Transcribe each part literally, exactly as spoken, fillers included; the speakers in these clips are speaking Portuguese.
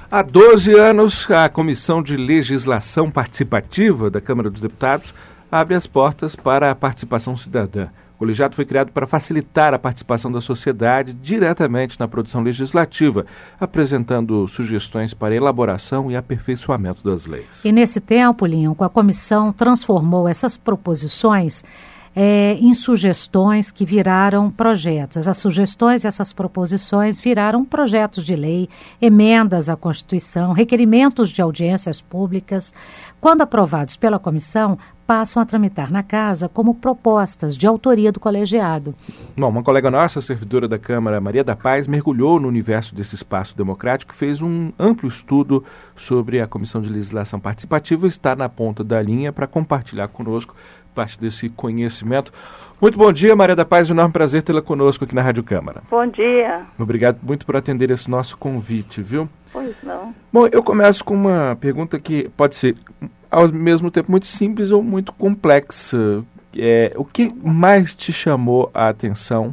Há doze anos, a Comissão de Legislação Participativa da Câmara dos Deputados abre as portas para a participação cidadã. O colegiado foi criado para facilitar a participação da sociedade diretamente na produção legislativa, apresentando sugestões para elaboração e aperfeiçoamento das leis. E nesse tempo, Lincoln, a comissão transformou essas proposições É, em sugestões que viraram projetos. Essas sugestões, essas proposições viraram projetos de lei, emendas à Constituição, requerimentos de audiências públicas. Quando aprovados pela comissão, passam a tramitar na casa como propostas de autoria do colegiado. Bom, uma colega nossa, servidora da Câmara, Maria da Paz, mergulhou no universo desse espaço democrático e fez um amplo estudo sobre a Comissão de Legislação Participativa e está na ponta da linha para compartilhar conosco parte desse conhecimento. Muito bom dia, Maria da Paz, um enorme prazer tê-la conosco aqui na Rádio Câmara. Bom dia. Obrigado muito por atender esse nosso convite, viu? Pois não. Bom, eu começo com uma pergunta que pode ser, ao mesmo tempo, muito simples ou muito complexa. É, o que mais te chamou a atenção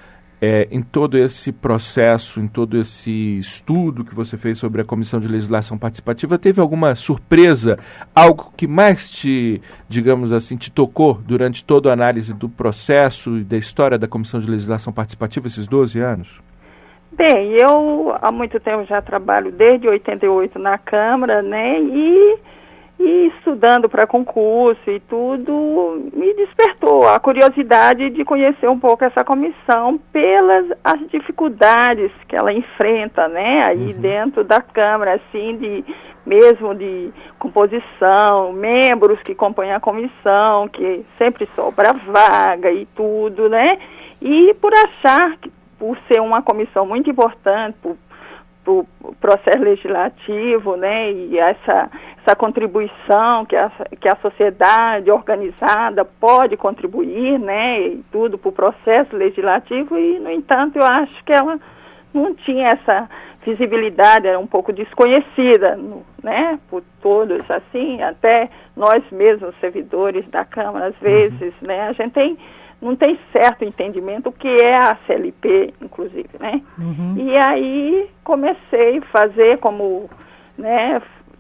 é, em todo esse processo, em todo esse estudo que você fez sobre a Comissão de Legislação Participativa? Teve alguma surpresa, algo que mais te, digamos assim, te tocou durante toda a análise do processo e da história da Comissão de Legislação Participativa, esses doze anos? Bem, eu há muito tempo já trabalho desde oitenta e oito na Câmara, né, e... E estudando para concurso e tudo, me despertou a curiosidade de conhecer um pouco essa comissão pelas as dificuldades que ela enfrenta, né, aí uhum. dentro da Câmara, assim, de, mesmo de composição, membros que compõem a comissão, que sempre sobra vaga e tudo, né, e por achar que, por ser uma comissão muito importante, por o processo legislativo, né, e essa, essa contribuição que a, que a sociedade organizada pode contribuir, né, e tudo para o processo legislativo, e, no entanto, eu acho que ela não tinha essa visibilidade, era um pouco desconhecida, né, por todos, assim, até nós mesmos, servidores da Câmara, às vezes, uhum. né, a gente tem... não tem certo entendimento o que é a C L P, inclusive, né? Uhum. E aí comecei a fazer como, né,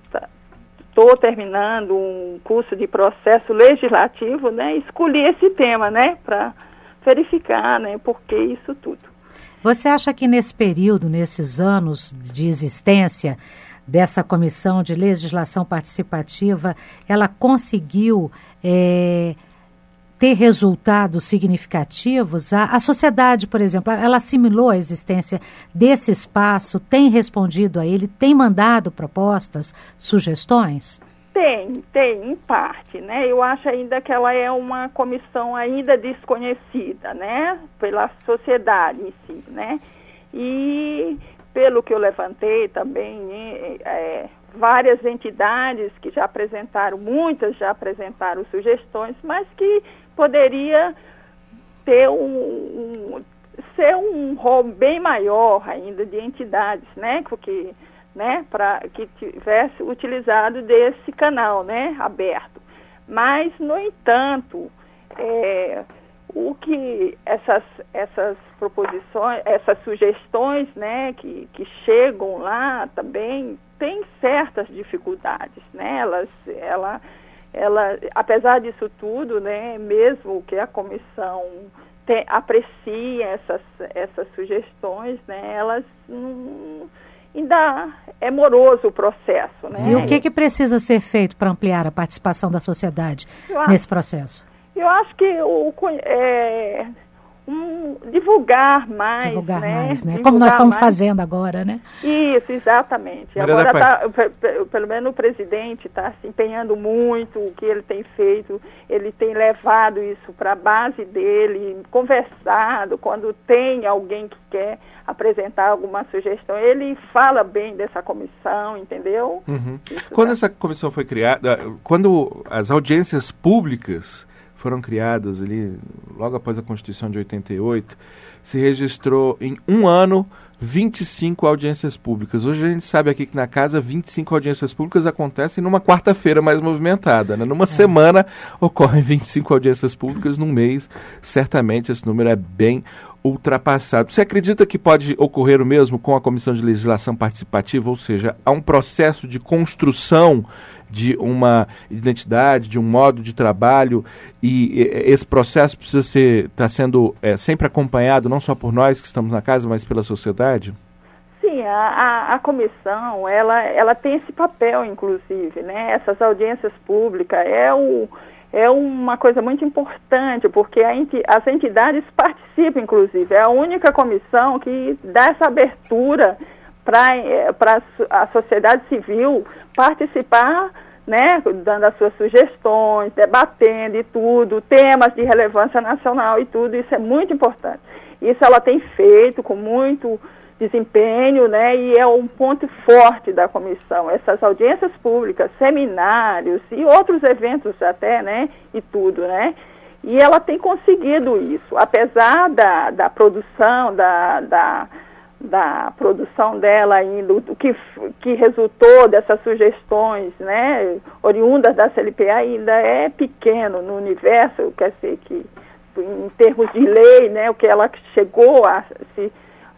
estou terminando um curso de processo legislativo, né? Escolhi esse tema, né, para verificar, né, por que isso tudo. Você acha que nesse período, nesses anos de existência dessa Comissão de Legislação Participativa, ela conseguiu... É, ter resultados significativos? A, a sociedade, por exemplo, ela assimilou a existência desse espaço, tem respondido a ele, tem mandado propostas, sugestões? Tem, tem, em parte, né? Eu acho ainda que ela é uma comissão ainda desconhecida, né? Pela sociedade em si, né? E pelo que eu levantei também, é, várias entidades que já apresentaram, muitas já apresentaram sugestões, mas que poderia ter um, um ser um rol bem maior ainda de entidades, né, porque, né, para que tivesse utilizado desse canal, né, aberto. Mas, no entanto, é, o que essas essas proposições, essas sugestões, né, que, que chegam lá também tem certas dificuldades, né? Elas, ela, ela, apesar disso tudo, né, mesmo que a comissão te, aprecie essas, essas sugestões, né, elas hum, ainda é moroso o processo, né? E o que, que precisa ser feito para ampliar a participação da sociedade eu nesse acho, processo? Eu acho que o é, um, divulgar mais, divulgar né? mais, né? Divulgar Como nós estamos mais. fazendo agora, né? Isso, exatamente. Maria Agora, da tá, pelo menos o presidente está se empenhando muito, o que ele tem feito, ele tem levado isso para a base dele, conversado, quando tem alguém que quer apresentar alguma sugestão, ele fala bem dessa comissão, entendeu? Uhum. Quando tá... essa comissão foi criada, quando as audiências públicas foram criadas ali, logo após a Constituição de oitenta e oito, se registrou em um ano vinte e cinco audiências públicas. Hoje a gente sabe aqui que na casa vinte e cinco audiências públicas acontecem numa quarta-feira mais movimentada, né? Numa é. semana ocorrem vinte e cinco audiências públicas, num mês certamente esse número é bem ultrapassado. Você acredita que pode ocorrer o mesmo com a Comissão de Legislação Participativa, ou seja, há um processo de construção de uma identidade, de um modo de trabalho, e esse processo precisa ser, está sendo é, sempre acompanhado, não só por nós que estamos na casa, mas pela sociedade? Sim, a, a, a comissão, ela, ela tem esse papel, inclusive, né? Essas audiências públicas é, o, é uma coisa muito importante, porque a enti, as entidades participam, inclusive. É a única comissão que dá essa abertura para a sociedade civil participar, né, dando as suas sugestões, debatendo e tudo, temas de relevância nacional e tudo, isso é muito importante. Isso ela tem feito com muito desempenho, né, e é um ponto forte da comissão, essas audiências públicas, seminários e outros eventos até, né, e tudo, né, e ela tem conseguido isso, apesar da, da produção, da, da da produção dela ainda, o que, que resultou dessas sugestões, né, oriundas da C L P, ainda é pequeno no universo, quer dizer que, em termos de lei, né, o que ela chegou a, se,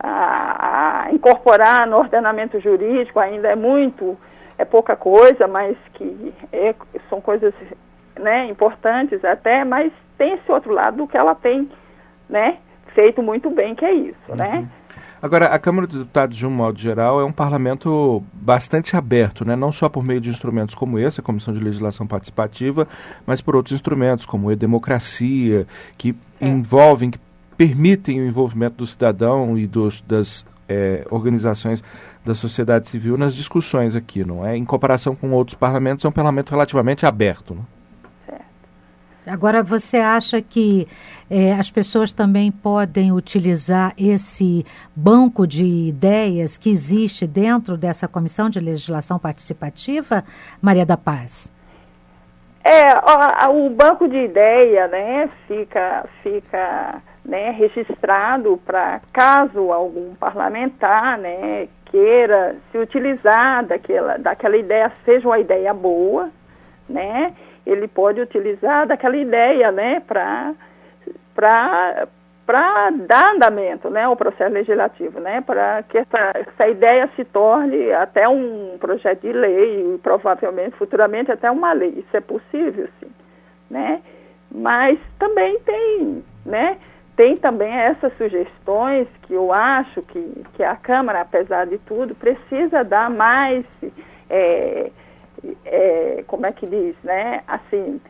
a, a incorporar no ordenamento jurídico ainda é muito, é pouca coisa, mas que é, são coisas, né, importantes até, mas tem esse outro lado que ela tem, né, feito muito bem, que é isso, uhum. né. Agora, a Câmara dos Deputados, de um modo geral, é um parlamento bastante aberto, né? Não só por meio de instrumentos como esse, a Comissão de Legislação Participativa, mas por outros instrumentos, como a democracia, que é. envolvem, que permitem o envolvimento do cidadão e dos, das é, organizações da sociedade civil nas discussões aqui, não é? Em comparação com outros parlamentos, é um parlamento relativamente aberto, não? Agora, você acha que eh, as pessoas também podem utilizar esse banco de ideias que existe dentro dessa Comissão de Legislação Participativa, Maria da Paz? É, o, o banco de ideia, né, fica, fica né, registrado para caso algum parlamentar, né, queira se utilizar daquela, daquela ideia, seja uma ideia boa, né, ele pode utilizar daquela ideia, né, para para dar andamento, né, ao processo legislativo, né, para que essa, essa ideia se torne até um projeto de lei e provavelmente, futuramente, até uma lei. Isso é possível, sim, né, mas também tem, né, tem também essas sugestões que eu acho que, que a Câmara, apesar de tudo, precisa dar mais... É, É, como é que diz, né? Assim,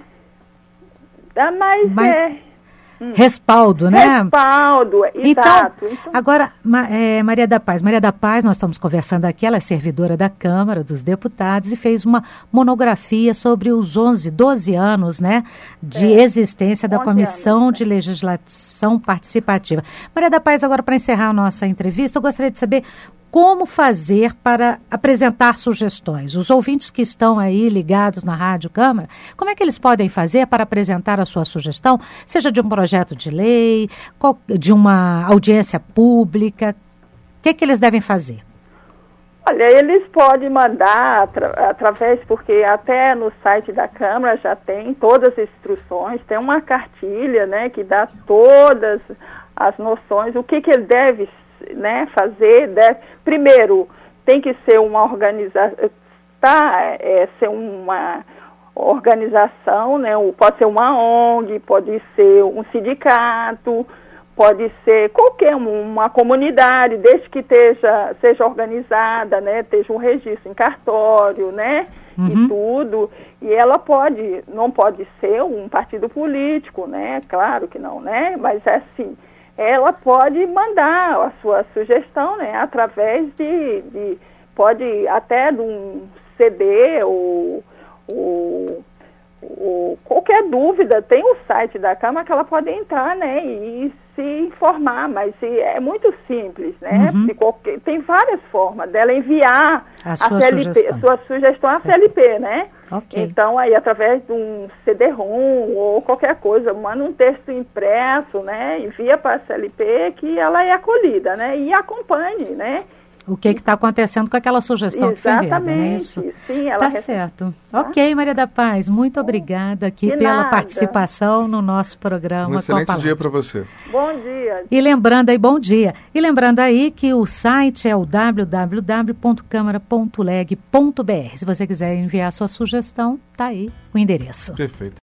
dá mais... Mas, é, hum, respaldo, né? Respaldo, então, exato. Então, agora, Ma, é, Maria da Paz. Maria da Paz, nós estamos conversando aqui, ela é servidora da Câmara dos Deputados e fez uma monografia sobre os onze, doze anos, né, de é, existência da Comissão anos, de né? Legislação Participativa. Maria da Paz, agora para encerrar a nossa entrevista, eu gostaria de saber como fazer para apresentar sugestões. Os ouvintes que estão aí ligados na Rádio Câmara, como é que eles podem fazer para apresentar a sua sugestão, seja de um projeto de lei, de uma audiência pública? O que é que eles devem fazer? Olha, eles podem mandar atra- através, porque até no site da Câmara já tem todas as instruções, tem uma cartilha, né, que dá todas as noções, o que que ele deve, né, fazer. Deve, primeiro, tem que ser uma organização, tá, é, ser uma organização, né, pode ser uma O N G, pode ser um sindicato, pode ser qualquer uma comunidade, desde que esteja, seja organizada, né, esteja um registro em cartório, né, uhum. e tudo. E ela pode, não pode ser um partido político, né, claro que não, né, mas é assim, ela pode mandar a sua sugestão, né, através de, de pode até de um C D ou, ou, ou qualquer dúvida, tem o site da Câmara que ela pode entrar, né, e se informar, mas é muito simples, né, uhum. qualquer, tem várias formas dela enviar a, a sua C L P, sugestão. sua sugestão à C L P, né. Okay. Então, aí, através de um C D ROM ou qualquer coisa, manda um texto impresso, né, envia para a C L P que ela é acolhida, né, e acompanhe, né, o que está acontecendo com aquela sugestão Exatamente. que foi dada, não é isso? Sim, ela Tá recebe... certo. Tá? Ok, Maria da Paz, muito obrigada aqui De pela nada. participação no nosso programa. Um excelente dia para você. Bom dia. E lembrando aí, bom dia. E lembrando aí que o site é o w w w ponto câmara ponto leg ponto b r. Se você quiser enviar sua sugestão, tá aí o endereço. Perfeito.